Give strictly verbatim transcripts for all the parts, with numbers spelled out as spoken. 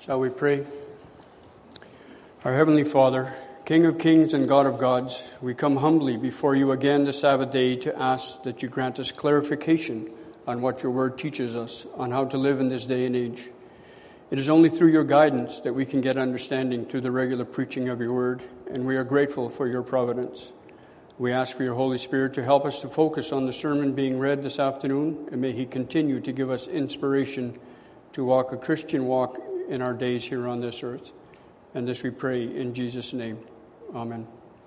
Shall we pray? Our Heavenly Father, King of kings and God of gods, we come humbly before you again this Sabbath day to ask that you grant us clarification on what your word teaches us, on how to live in this day and age. It is only through your guidance that we can get understanding through the regular preaching of your word, and we are grateful for your providence. We ask for your Holy Spirit to help us to focus on the sermon being read this afternoon, and may he continue to give us inspiration to walk a Christian walk in our days here on this earth. And this we pray in Jesus' name. Amen.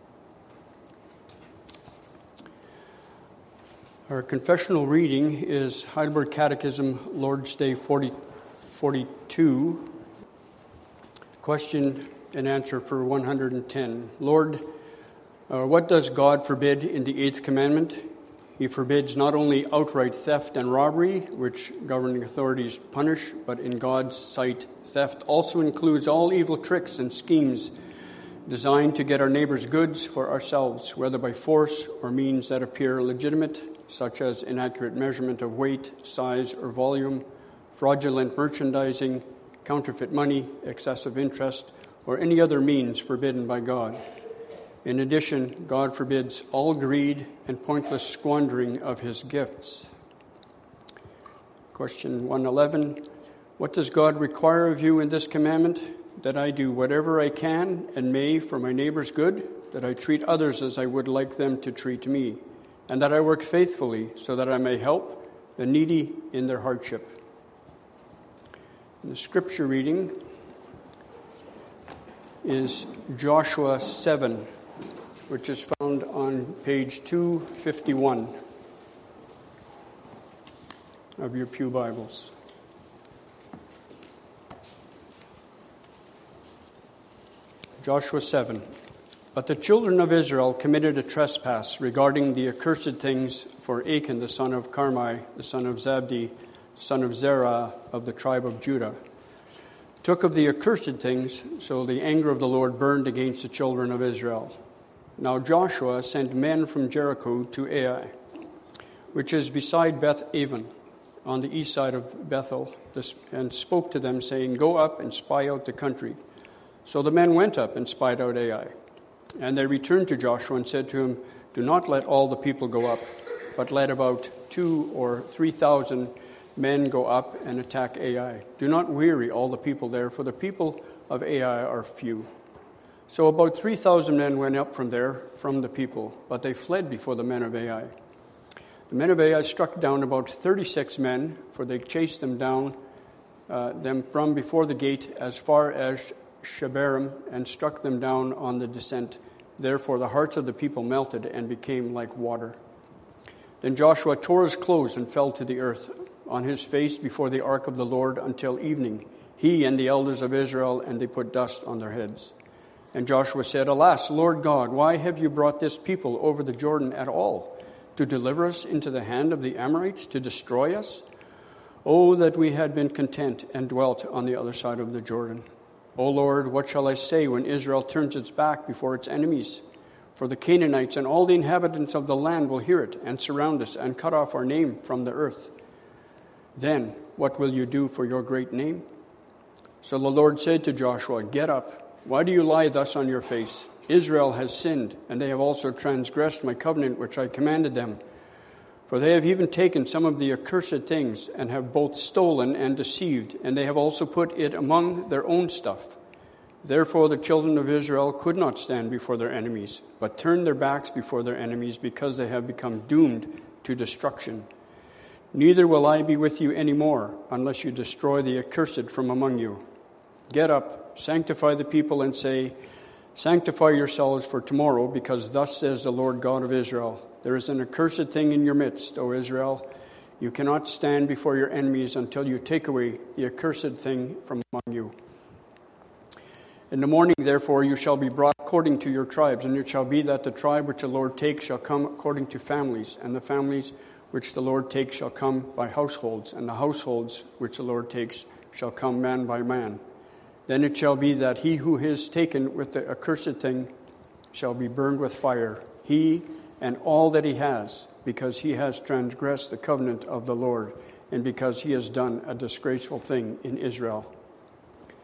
Our confessional reading is Heidelberg Catechism, Lord's Day forty, forty-two. Question and answer for one hundred ten. Lord, uh, what does God forbid in the eighth commandment? He forbids not only outright theft and robbery, which governing authorities punish, but in God's sight, theft also includes all evil tricks and schemes designed to get our neighbor's goods for ourselves, whether by force or means that appear legitimate, such as inaccurate measurement of weight, size, or volume, fraudulent merchandising, counterfeit money, excessive interest, or any other means forbidden by God. In addition, God forbids all greed and pointless squandering of his gifts. Question one eleven. What does God require of you in this commandment? That I do whatever I can and may for my neighbor's good, that I treat others as I would like them to treat me, and that I work faithfully so that I may help the needy in their hardship. And the scripture reading is Joshua seven, which is found on page two fifty-one of your pew Bibles. Joshua seven. But the children of Israel committed a trespass regarding the accursed things, for Achan the son of Carmi, the son of Zabdi, son of Zerah of the tribe of Judah, took of the accursed things, so the anger of the Lord burned against the children of Israel. Now Joshua sent men from Jericho to Ai, which is beside Beth-aven, on the east side of Bethel, and spoke to them, saying, Go up and spy out the country. So the men went up and spied out Ai. And they returned to Joshua and said to him, Do not let all the people go up, but let about two or three thousand men go up and attack Ai. Do not weary all the people there, for the people of Ai are few. So about three thousand men went up from there, from the people, but they fled before the men of Ai. The men of Ai struck down about thirty-six men, for they chased them down, uh, them from before the gate as far as Shebarim, and struck them down on the descent. Therefore the hearts of the people melted and became like water. Then Joshua tore his clothes and fell to the earth on his face before the ark of the Lord until evening, he and the elders of Israel, and they put dust on their heads. And Joshua said, Alas, Lord God, why have you brought this people over the Jordan at all? To deliver us into the hand of the Amorites, to destroy us? Oh, that we had been content and dwelt on the other side of the Jordan. O Lord, what shall I say when Israel turns its back before its enemies? For the Canaanites and all the inhabitants of the land will hear it and surround us and cut off our name from the earth. Then what will you do for your great name? So the Lord said to Joshua, Get up. Why do you lie thus on your face? Israel has sinned, and they have also transgressed my covenant which I commanded them. For they have even taken some of the accursed things, and have both stolen and deceived, and they have also put it among their own stuff. Therefore the children of Israel could not stand before their enemies, but turned their backs before their enemies, because they have become doomed to destruction. Neither will I be with you any more, unless you destroy the accursed from among you. Get up, sanctify the people, and say, Sanctify yourselves for tomorrow, because thus says the Lord God of Israel, There is an accursed thing in your midst, O Israel. You cannot stand before your enemies until you take away the accursed thing from among you. In the morning, therefore, you shall be brought according to your tribes, and it shall be that the tribe which the Lord takes shall come according to families, and the families which the Lord takes shall come by households, and the households which the Lord takes shall come man by man. Then it shall be that he who is taken with the accursed thing shall be burned with fire, he and all that he has, because he has transgressed the covenant of the Lord, and because he has done a disgraceful thing in Israel.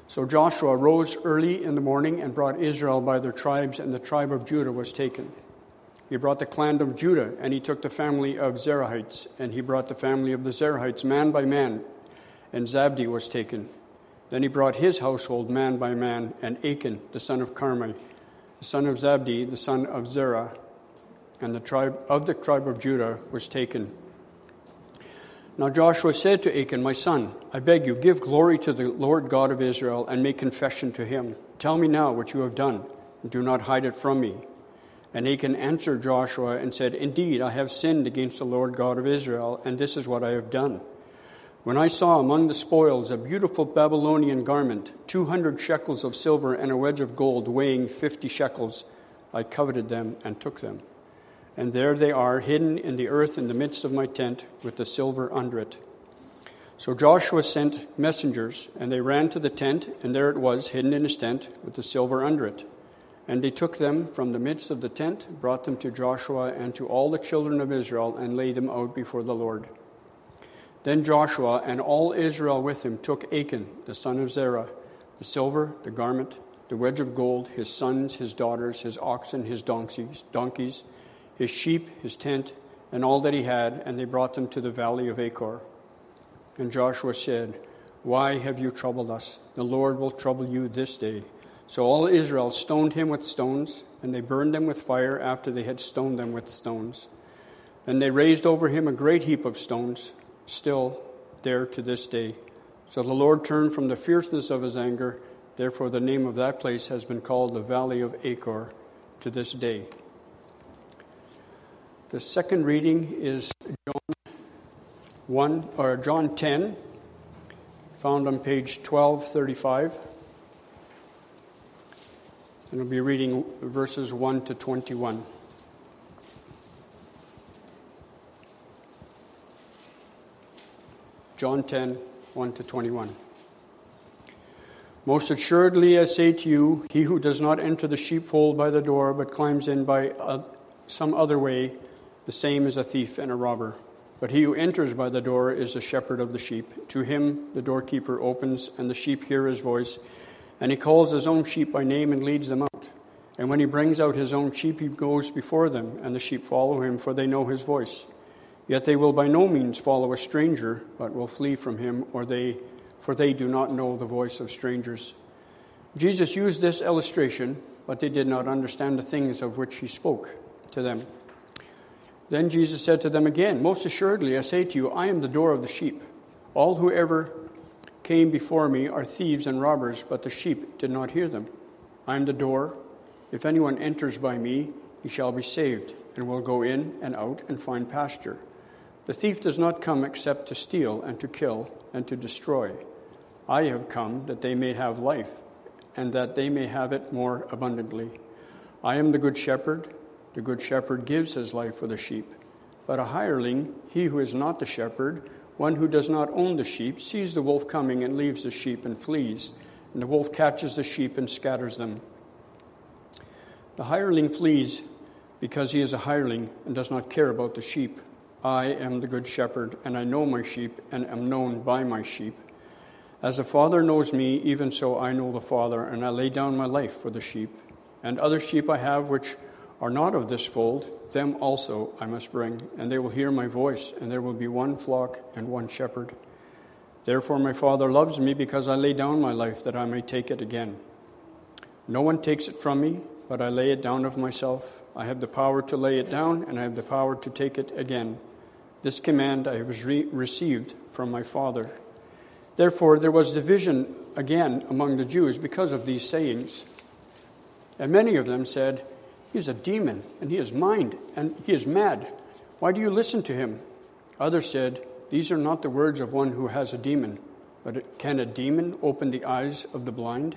So Joshua rose early in the morning and brought Israel by their tribes, and the tribe of Judah was taken. He brought the clan of Judah, and he took the family of Zerahites, and he brought the family of the Zerahites man by man, and Zabdi was taken. Then he brought his household man by man, and Achan, the son of Carmi, the son of Zabdi, the son of Zerah, and the tribe of the tribe of Judah was taken. Now Joshua said to Achan, my son, I beg you, give glory to the Lord God of Israel, and make confession to him. Tell me now what you have done, and do not hide it from me. And Achan answered Joshua and said, Indeed, I have sinned against the Lord God of Israel, and this is what I have done. When I saw among the spoils a beautiful Babylonian garment, two hundred shekels of silver and a wedge of gold weighing fifty shekels, I coveted them and took them. And there they are, hidden in the earth in the midst of my tent, with the silver under it. So Joshua sent messengers, and they ran to the tent, and there it was, hidden in his tent, with the silver under it. And they took them from the midst of the tent, brought them to Joshua and to all the children of Israel, and laid them out before the Lord. Then Joshua and all Israel with him took Achan, the son of Zerah, the silver, the garment, the wedge of gold, his sons, his daughters, his oxen, his donkeys, donkeys, his sheep, his tent, and all that he had, and they brought them to the valley of Achor. And Joshua said, Why have you troubled us? The Lord will trouble you this day. So all Israel stoned him with stones, and they burned them with fire after they had stoned them with stones. And they raised over him a great heap of stones, still there to this day. So the Lord turned from the fierceness of his anger. Therefore the name of that place has been called the Valley of Achor to this day. The second reading is John one or John ten, found on page twelve thirty-five. And we'll be reading verses one to twenty-one. John ten, one to twenty-one. Most assuredly I say to you, he who does not enter the sheepfold by the door, but climbs in by uh, some other way, the same is a thief and a robber. But he who enters by the door is the shepherd of the sheep. To him the doorkeeper opens, and the sheep hear his voice. And he calls his own sheep by name and leads them out. And when he brings out his own sheep, he goes before them, and the sheep follow him, for they know his voice. Yet they will by no means follow a stranger, but will flee from him, or they, for they do not know the voice of strangers. Jesus used this illustration, but they did not understand the things of which he spoke to them. Then Jesus said to them again, Most assuredly I say to you, I am the door of the sheep. All who ever came before me are thieves and robbers, but the sheep did not hear them. I am the door. If anyone enters by me, he shall be saved, and will go in and out and find pasture. The thief does not come except to steal and to kill and to destroy. I have come that they may have life, and that they may have it more abundantly. I am the good shepherd. The good shepherd gives his life for the sheep. But a hireling, he who is not the shepherd, one who does not own the sheep, sees the wolf coming and leaves the sheep and flees. And the wolf catches the sheep and scatters them. The hireling flees because he is a hireling and does not care about the sheep. I am the good shepherd, and I know my sheep, and am known by my sheep. As the Father knows me, even so I know the Father, and I lay down my life for the sheep. And other sheep I have which are not of this fold, them also I must bring, and they will hear my voice, and there will be one flock and one shepherd. Therefore my Father loves me, because I lay down my life, that I may take it again. No one takes it from me, but I lay it down of myself. I have the power to lay it down, and I have the power to take it again. This command I have re- received from my Father. Therefore there was division again among the Jews because of these sayings. And many of them said, He is a demon, and he is mind, and he is mad. Why do you listen to him? Others said, These are not the words of one who has a demon, but can a demon open the eyes of the blind?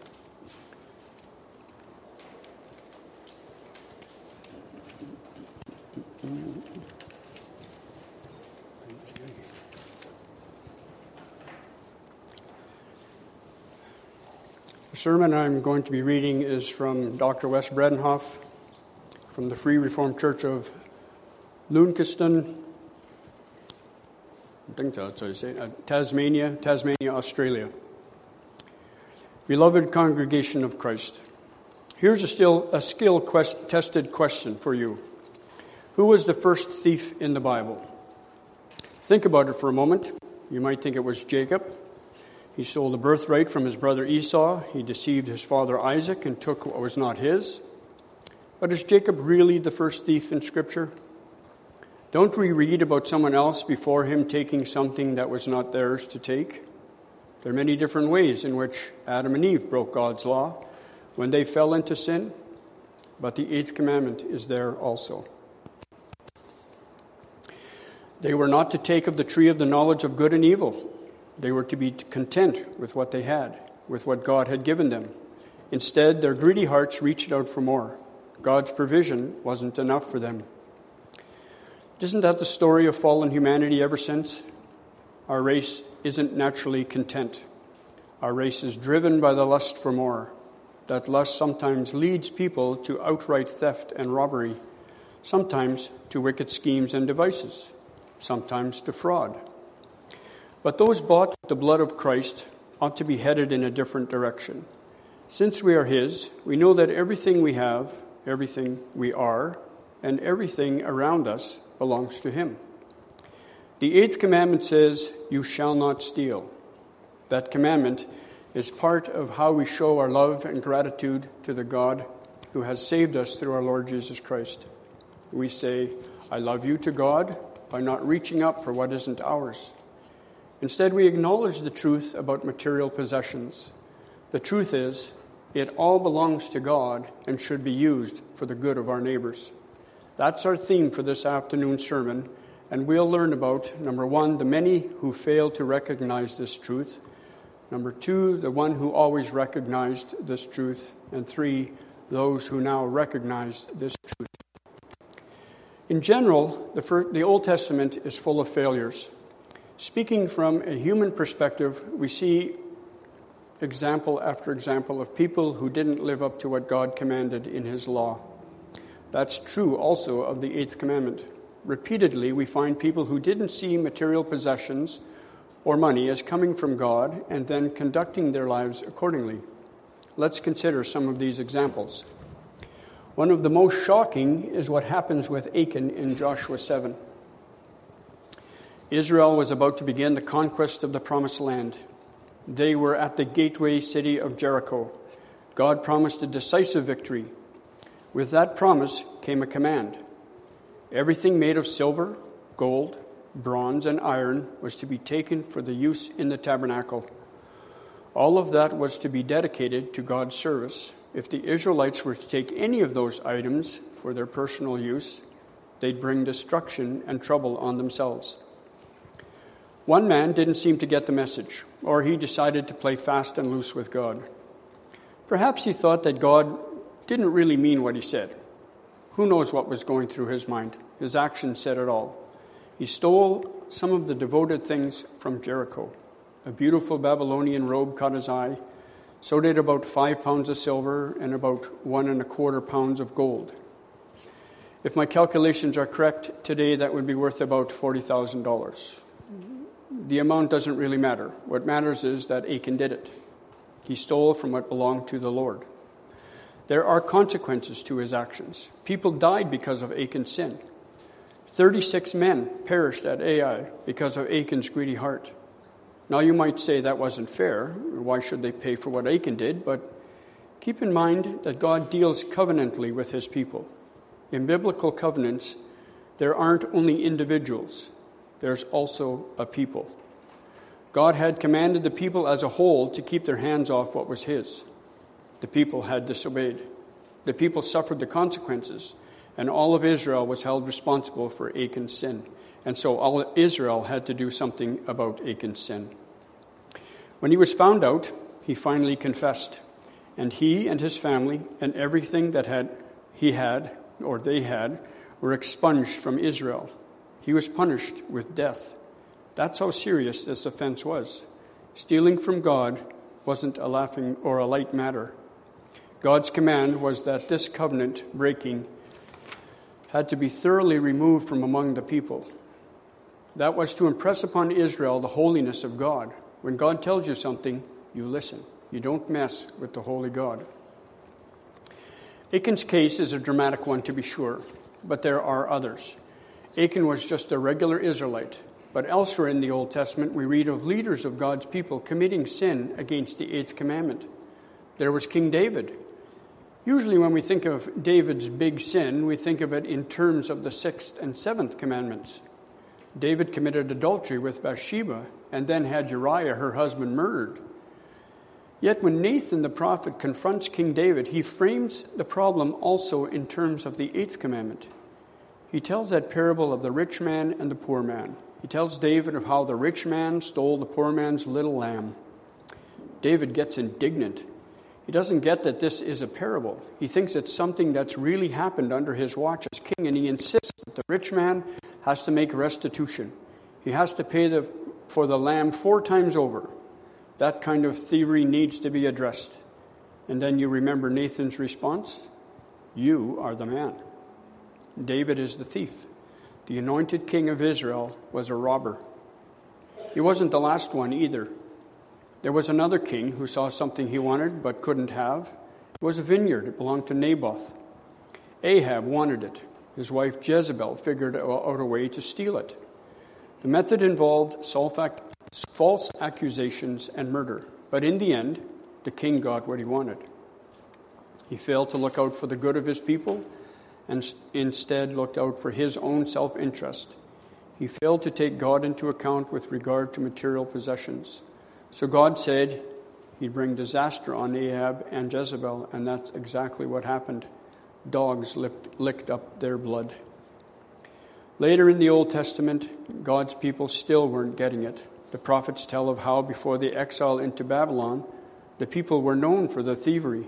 The sermon I'm going to be reading is from Doctor Wes Bredenhoff from the Free Reformed Church of Launceston, I think that's how you say it, Tasmania, Tasmania, Australia. Beloved congregation of Christ, here's a still a skill quest, tested question for you. Who was the first thief in the Bible? Think about it for a moment. You might think it was Jacob. He stole the birthright from his brother Esau. He deceived his father Isaac and took what was not his. But is Jacob really the first thief in Scripture? Don't we read about someone else before him taking something that was not theirs to take? There are many different ways in which Adam and Eve broke God's law when they fell into sin, but the eighth commandment is there also. They were not to take of the tree of the knowledge of good and evil. They were to be content with what they had, with what God had given them. Instead, their greedy hearts reached out for more. God's provision wasn't enough for them. Isn't that the story of fallen humanity ever since? Our race isn't naturally content. Our race is driven by the lust for more. That lust sometimes leads people to outright theft and robbery, sometimes to wicked schemes and devices, sometimes to fraud. But those bought with the blood of Christ ought to be headed in a different direction. Since we are His, we know that everything we have, everything we are, and everything around us belongs to Him. The eighth commandment says, "You shall not steal." That commandment is part of how we show our love and gratitude to the God who has saved us through our Lord Jesus Christ. We say, "I love you" to God by not reaching up for what isn't ours. Instead, we acknowledge the truth about material possessions. The truth is, it all belongs to God and should be used for the good of our neighbors. That's our theme for this afternoon's sermon, and we'll learn about, number one, the many who fail to recognize this truth. Number two, the one who always recognized this truth. And three, those who now recognize this truth. In general, the, first, the Old Testament is full of failures. Speaking from a human perspective, we see example after example of people who didn't live up to what God commanded in His law. That's true also of the eighth commandment. Repeatedly, we find people who didn't see material possessions or money as coming from God and then conducting their lives accordingly. Let's consider some of these examples. One of the most shocking is what happens with Achan in Joshua seven. Israel was about to begin the conquest of the Promised Land. They were at the gateway city of Jericho. God promised a decisive victory. With that promise came a command. Everything made of silver, gold, bronze, and iron was to be taken for the use in the tabernacle. All of that was to be dedicated to God's service. If the Israelites were to take any of those items for their personal use, they'd bring destruction and trouble on themselves. One man didn't seem to get the message, or he decided to play fast and loose with God. Perhaps he thought that God didn't really mean what he said. Who knows what was going through his mind? His actions said it all. He stole some of the devoted things from Jericho. A beautiful Babylonian robe caught his eye. So did about five pounds of silver and about one and a quarter pounds of gold. If my calculations are correct, today that would be worth about forty thousand dollars. The amount doesn't really matter. What matters is that Achan did it. He stole from what belonged to the Lord. There are consequences to his actions. People died because of Achan's sin. thirty-six men perished at Ai because of Achan's greedy heart. Now you might say that wasn't fair. Why should they pay for what Achan did? But keep in mind that God deals covenantally with His people. In biblical covenants, there aren't only individuals. There's also a people. God had commanded the people as a whole to keep their hands off what was His. The people had disobeyed. The people suffered the consequences, and all of Israel was held responsible for Achan's sin. And so all Israel had to do something about Achan's sin. When he was found out, he finally confessed. And he and his family and everything that had he had, or they had, were expunged from Israel. He was punished with death. That's how serious this offense was. Stealing from God wasn't a laughing or a light matter. God's command was that this covenant breaking had to be thoroughly removed from among the people. That was to impress upon Israel the holiness of God. When God tells you something, you listen. You don't mess with the holy God. Achan's case is a dramatic one, to be sure, but there are others. Achan was just a regular Israelite, but elsewhere in the Old Testament we read of leaders of God's people committing sin against the eighth commandment. There was King David. Usually when we think of David's big sin, we think of it in terms of the sixth and seventh commandments. David committed adultery with Bathsheba and then had Uriah, her husband, murdered. Yet when Nathan the prophet confronts King David, he frames the problem also in terms of the eighth commandment. He tells that parable of the rich man and the poor man. He tells David of how the rich man stole the poor man's little lamb. David gets indignant. He doesn't get that this is a parable. He thinks it's something that's really happened under his watch as king, and he insists that the rich man has to make restitution. He has to pay the, for the lamb four times over. That kind of thievery needs to be addressed. And then you remember Nathan's response? You are the man. David is the thief. The anointed king of Israel was a robber. He wasn't the last one either. There was another king who saw something he wanted but couldn't have. It was a vineyard. It belonged to Naboth. Ahab wanted it. His wife Jezebel figured out a way to steal it. The method involved false accusations and murder. But in the end, the king got what he wanted. He failed to look out for the good of his people and instead looked out for his own self-interest. He failed to take God into account with regard to material possessions. So God said he'd bring disaster on Ahab and Jezebel, and that's exactly what happened. Dogs licked, licked up their blood. Later in the Old Testament, God's people still weren't getting it. The prophets tell of how before the exile into Babylon, the people were known for their thievery.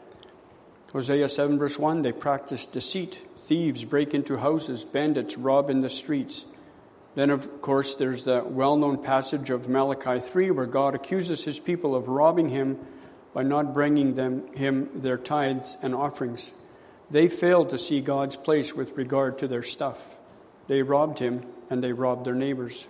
Hosea seven verse one, they practiced deceit. Thieves break into houses, bandits rob in the streets. Then, of course, there's the well-known passage of Malachi three where God accuses his people of robbing him by not bringing them him their tithes and offerings. They failed to see God's place with regard to their stuff. They robbed him, and they robbed their neighbors.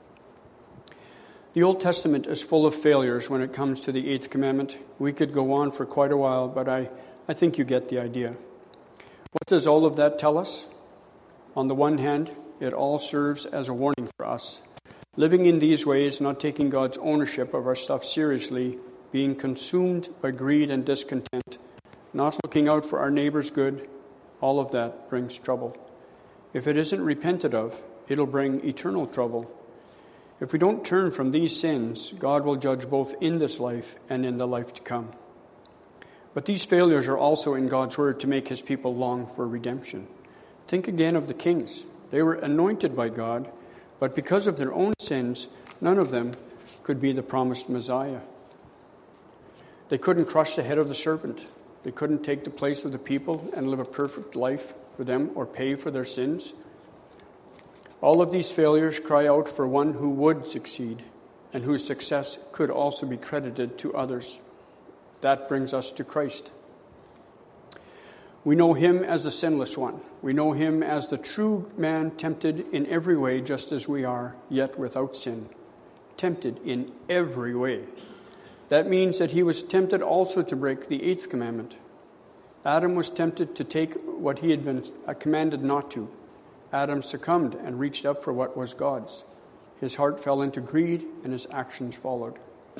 The Old Testament is full of failures when it comes to the eighth commandment. We could go on for quite a while, but I, I think you get the idea. What does all of that tell us? On the one hand, it all serves as a warning for us. Living in these ways, not taking God's ownership of our stuff seriously, being consumed by greed and discontent, not looking out for our neighbor's good, all of that brings trouble. If it isn't repented of, it'll bring eternal trouble. If we don't turn from these sins, God will judge both in this life and in the life to come. But these failures are also in God's word to make his people long for redemption. Think again of the kings. They were anointed by God, but because of their own sins, none of them could be the promised Messiah. They couldn't crush the head of the serpent. They couldn't take the place of the people and live a perfect life for them or pay for their sins. All of these failures cry out for one who would succeed and whose success could also be credited to others. That brings us to Christ. We know him as the sinless one. We know him as the true man tempted in every way just as we are, yet without sin. Tempted in every way. That means that he was tempted also to break the eighth commandment. Adam was tempted to take what he had been commanded not to. Adam succumbed and reached up for what was God's. His heart fell into greed and his actions followed.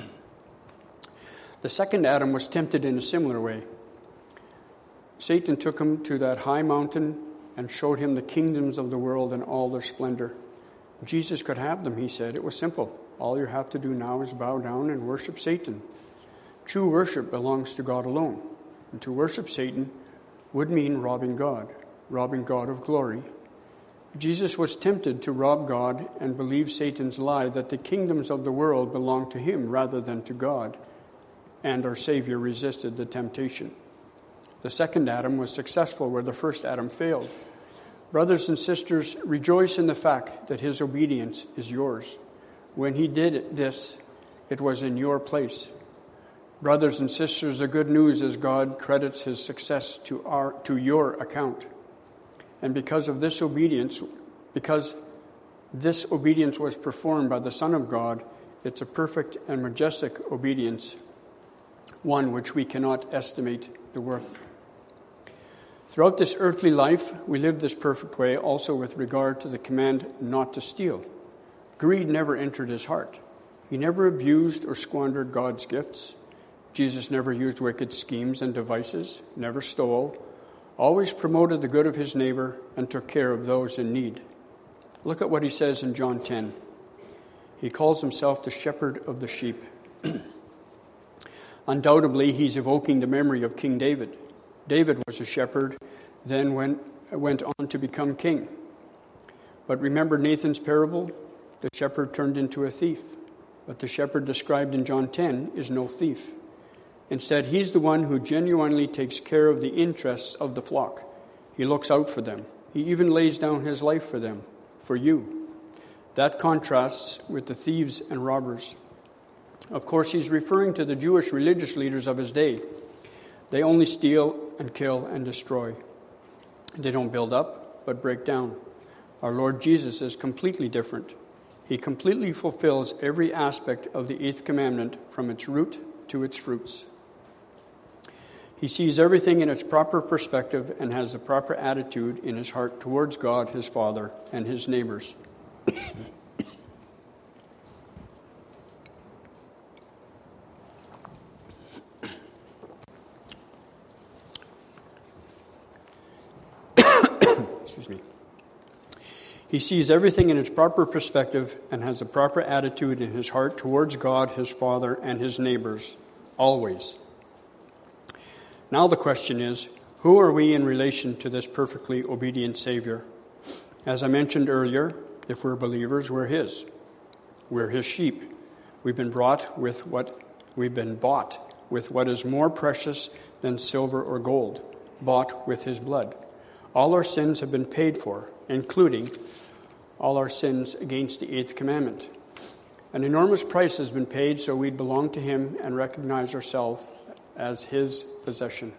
The second Adam was tempted in a similar way. Satan took him to that high mountain and showed him the kingdoms of the world in all their splendor. Jesus could have them, he said. It was simple. All you have to do now is bow down and worship Satan. True worship belongs to God alone. And to worship Satan would mean robbing God, robbing God of glory. Jesus was tempted to rob God and believe Satan's lie that the kingdoms of the world belong to him rather than to God. And our Savior resisted the temptation. The second Adam was successful where the first Adam failed. Brothers and sisters, rejoice in the fact that his obedience is yours. When he did this, it was in your place. Brothers and sisters, the good news is God credits his success to our to your account. And because of this obedience, because this obedience was performed by the Son of God, it's a perfect and majestic obedience. one which we cannot estimate the worth. Throughout this earthly life, we live this perfect way also with regard to the command not to steal. Greed never entered his heart. He never abused or squandered God's gifts. Jesus never used wicked schemes and devices, never stole, always promoted the good of his neighbor and took care of those in need. Look at what he says in John ten. He calls himself the shepherd of the sheep. Undoubtedly, he's evoking the memory of King David. David was a shepherd, then went, went on to become king. But remember Nathan's parable? The shepherd turned into a thief. But the shepherd described in John ten is no thief. Instead, he's the one who genuinely takes care of the interests of the flock. He looks out for them. He even lays down his life for them, for you. That contrasts with the thieves and robbers. Of course, he's referring to the Jewish religious leaders of his day. They only steal and kill and destroy. They don't build up, but break down. Our Lord Jesus is completely different. He completely fulfills every aspect of the eighth commandment from its root to its fruits. He sees everything in its proper perspective and has the proper attitude in his heart towards God, his Father, and his neighbors. Excuse me. He sees everything in its proper perspective and has the proper attitude in his heart towards God, his Father, and his neighbors, always. Now the question is, who are we in relation to this perfectly obedient Savior? As I mentioned earlier, if we're believers, we're his. We're his sheep. We've been brought with what we've been bought with what is more precious than silver or gold, bought with his blood. All our sins have been paid for, including all our sins against the eighth commandment. An enormous price has been paid so we belong to him and recognize ourselves as his possession.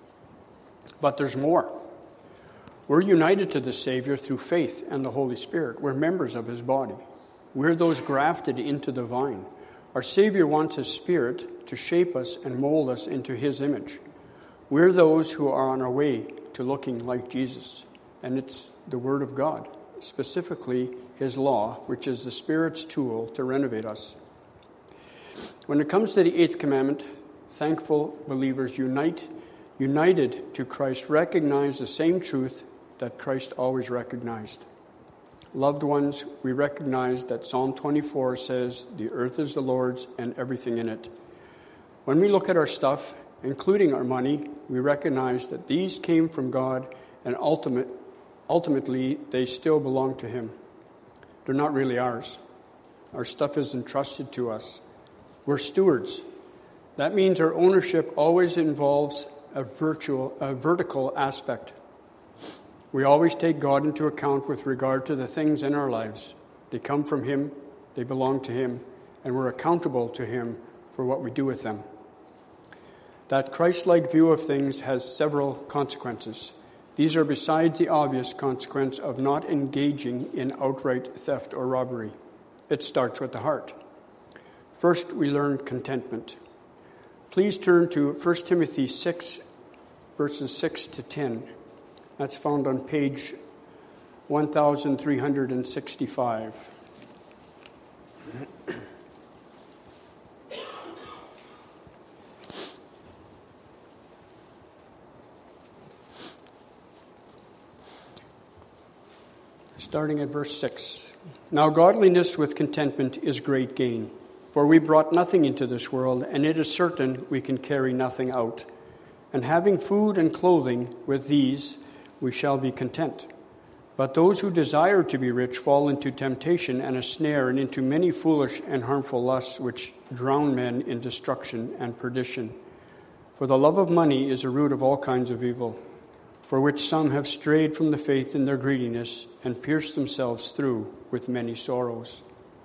But there's more. We're united to the Savior through faith and the Holy Spirit. We're members of his body. We're those grafted into the vine. Our Savior wants his Spirit to shape us and mold us into his image. We're those who are on our way to looking like Jesus. And it's the Word of God, specifically his law, which is the Spirit's tool to renovate us. When it comes to the eighth commandment, thankful believers unite, united to Christ, recognize the same truth that Christ always recognized. Loved ones, we recognize that Psalm twenty-four says, the earth is the Lord's and everything in it. When we look at our stuff, including our money, we recognize that these came from God and ultimate, ultimately they still belong to him. They're not really ours. Our stuff is entrusted to us. We're stewards. That means our ownership always involves a virtual, a vertical aspect. We always take God into account with regard to the things in our lives. They come from him, they belong to him, and we're accountable to him for what we do with them. That Christ-like view of things has several consequences. These are besides the obvious consequence of not engaging in outright theft or robbery. It starts with the heart. First, we learn contentment. Please turn to First Timothy six, verses six to ten. That's found on page one thousand three hundred sixty-five. Starting at verse six. Now godliness with contentment is great gain. For we brought nothing into this world, and it is certain we can carry nothing out. And having food and clothing, with these we shall be content. But those who desire to be rich fall into temptation and a snare, and into many foolish and harmful lusts, which drown men in destruction and perdition. For the love of money is a root of all kinds of evil, for which some have strayed from the faith in their greediness, and pierced themselves through with many sorrows.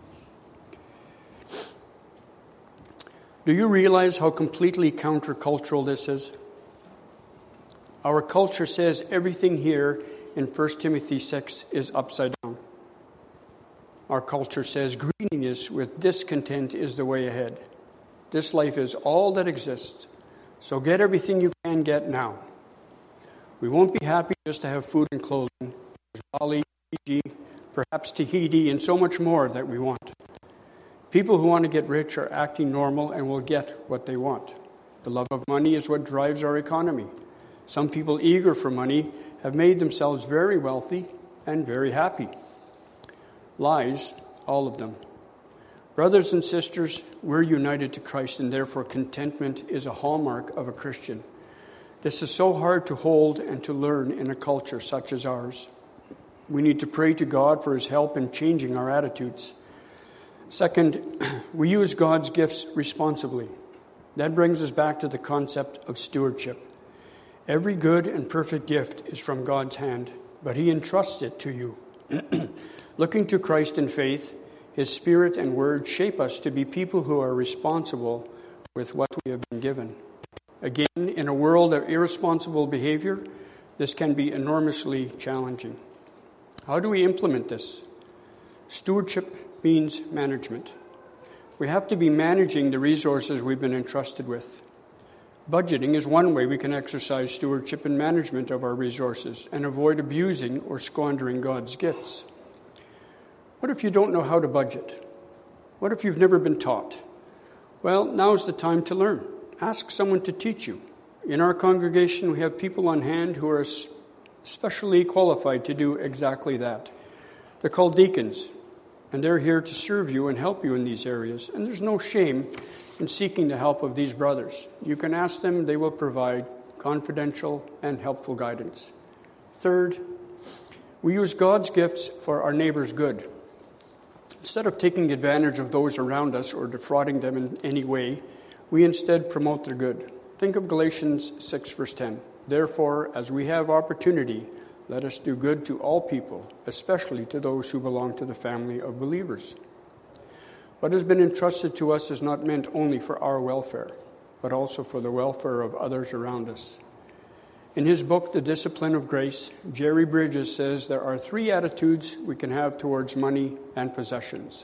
Do you realize how completely countercultural this is? Our culture says everything here in First Timothy six is upside down. Our culture says greediness with discontent is the way ahead. This life is all that exists. So get everything you can get now. We won't be happy just to have food and clothing. There's Bali, Fiji, perhaps Tahiti, and so much more that we want. People who want to get rich are acting normal and will get what they want. The love of money is what drives our economy. Some people eager for money have made themselves very wealthy and very happy. Lies, all of them. Brothers and sisters, we're united to Christ, and therefore contentment is a hallmark of a Christian. This is so hard to hold and to learn in a culture such as ours. We need to pray to God for His help in changing our attitudes. Second, we use God's gifts responsibly. That brings us back to the concept of stewardship. Every good and perfect gift is from God's hand, but He entrusts it to you. Looking to Christ in faith, His Spirit and Word shape us to be people who are responsible with what we have been given. Again, in a world of irresponsible behavior, this can be enormously challenging. How do we implement this? Stewardship means management. We have to be managing the resources we've been entrusted with. Budgeting is one way we can exercise stewardship and management of our resources and avoid abusing or squandering God's gifts. What if you don't know how to budget? What if you've never been taught? Well, now's the time to learn. Ask someone to teach you. In our congregation, we have people on hand who are specially qualified to do exactly that. They're called deacons, and they're here to serve you and help you in these areas. And there's no shame in seeking the help of these brothers. You can ask them, they will provide confidential and helpful guidance. Third, we use God's gifts for our neighbor's good. Instead of taking advantage of those around us or defrauding them in any way, we instead promote their good. Think of Galatians six, verse ten. Therefore, as we have opportunity, let us do good to all people, especially to those who belong to the family of believers. What has been entrusted to us is not meant only for our welfare, but also for the welfare of others around us. In his book, The Discipline of Grace, Jerry Bridges says there are three attitudes we can have towards money and possessions.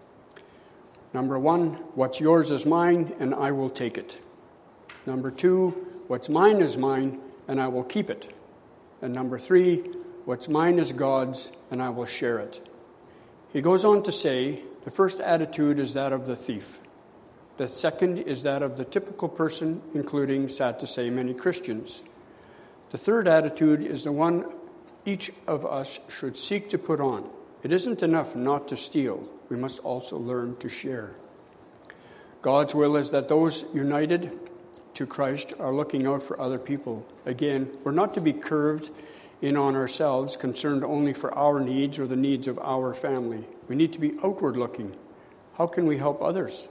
Number one, what's yours is mine, and I will take it. Number two, what's mine is mine, and I will keep it. And number three, what's mine is God's, and I will share it. He goes on to say, the first attitude is that of the thief. The second is that of the typical person, including, sad to say, many Christians. The third attitude is the one each of us should seek to put on. It isn't enough not to steal. We must also learn to share. God's will is that those united to Christ are looking out for other people. Again, we're not to be curved in on ourselves, concerned only for our needs or the needs of our family. We need to be outward looking. How can we help others?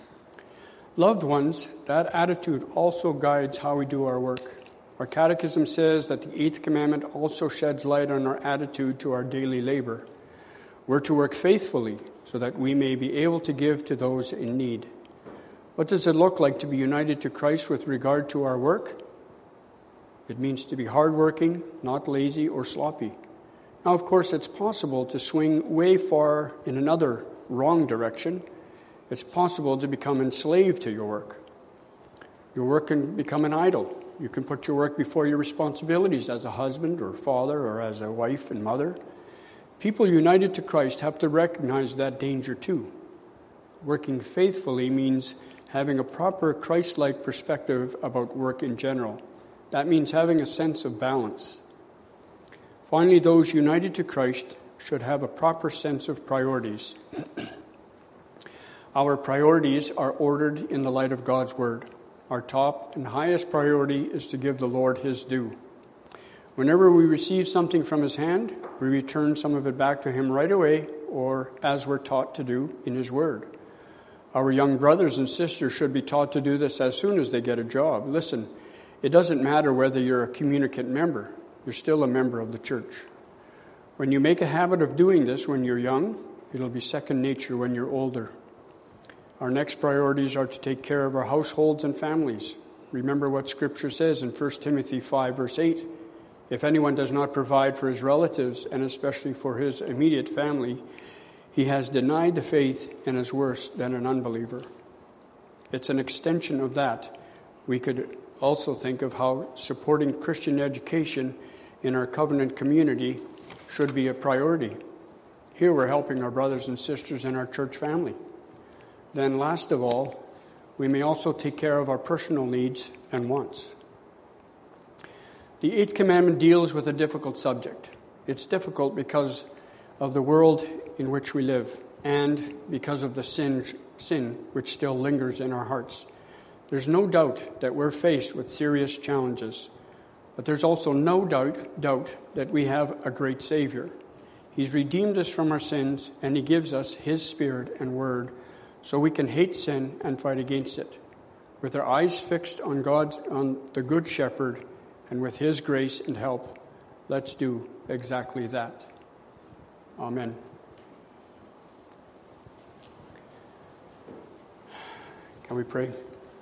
Loved ones, that attitude also guides how we do our work. Our catechism says that the eighth commandment also sheds light on our attitude to our daily labor. We're to work faithfully so that we may be able to give to those in need. What does it look like to be united to Christ with regard to our work? It means to be hardworking, not lazy or sloppy. Now, of course, it's possible to swing way far in another wrong direction. It's possible to become enslaved to your work. Your work can become an idol. You can put your work before your responsibilities as a husband or father or as a wife and mother. People united to Christ have to recognize that danger too. Working faithfully means having a proper Christ-like perspective about work in general. That means having a sense of balance. Finally, those united to Christ should have a proper sense of priorities. Our priorities are ordered in the light of God's Word. Our top and highest priority is to give the Lord His due. Whenever we receive something from His hand, we return some of it back to Him right away, or as we're taught to do in His Word. Our young brothers and sisters should be taught to do this as soon as they get a job. Listen, it doesn't matter whether you're a communicant member. You're still a member of the church. When you make a habit of doing this when you're young, it'll be second nature when you're older. Our next priorities are to take care of our households and families. Remember what Scripture says in First Timothy five, verse eight. If anyone does not provide for his relatives, and especially for his immediate family, he has denied the faith and is worse than an unbeliever. It's an extension of that. We could also think of how supporting Christian education in our covenant community should be a priority. Here we're helping our brothers and sisters in our church family. Then last of all, we may also take care of our personal needs and wants. The Eighth Commandment deals with a difficult subject. It's difficult because of the world in which we live and because of the sin, sin which still lingers in our hearts. There's no doubt that we're faced with serious challenges, but there's also no doubt, doubt that we have a great Savior. He's redeemed us from our sins, and He gives us His Spirit and Word so we can hate sin and fight against it. With our eyes fixed on God, on the Good Shepherd, and with His grace and help, let's do exactly that. Amen. Can we pray?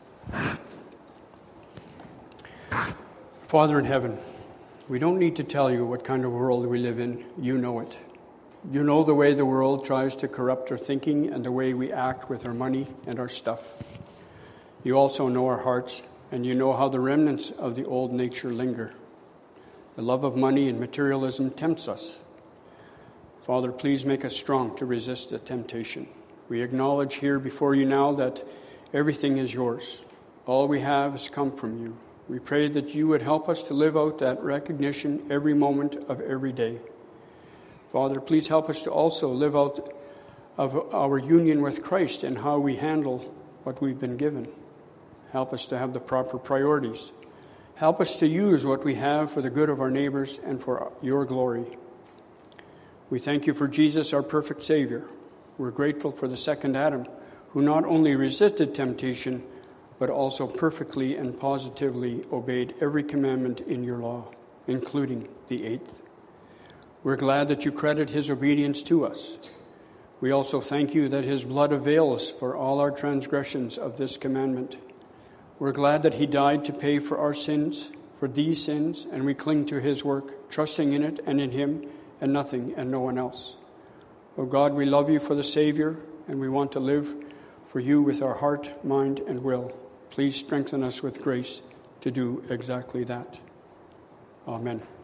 Father in heaven, we don't need to tell you what kind of world we live in. You know it. You know the way the world tries to corrupt our thinking and the way we act with our money and our stuff. You also know our hearts, and you know how the remnants of the old nature linger. The love of money and materialism tempts us. Father, please make us strong to resist the temptation. We acknowledge here before you now that everything is yours. All we have has come from you. We pray that you would help us to live out that recognition every moment of every day. Father, please help us to also live out of our union with Christ and how we handle what we've been given. Help us to have the proper priorities. Help us to use what we have for the good of our neighbors and for your glory. We thank you for Jesus, our perfect Savior. We're grateful for the second Adam, who not only resisted temptation, but also perfectly and positively obeyed every commandment in your law, including the eighth. We're glad that you credit his obedience to us. We also thank you that his blood avails for all our transgressions of this commandment. We're glad that he died to pay for our sins, for these sins, and we cling to his work, trusting in it and in him and nothing and no one else. Oh God, we love you for the Savior, and we want to live for you with our heart, mind, and will. Please strengthen us with grace to do exactly that. Amen.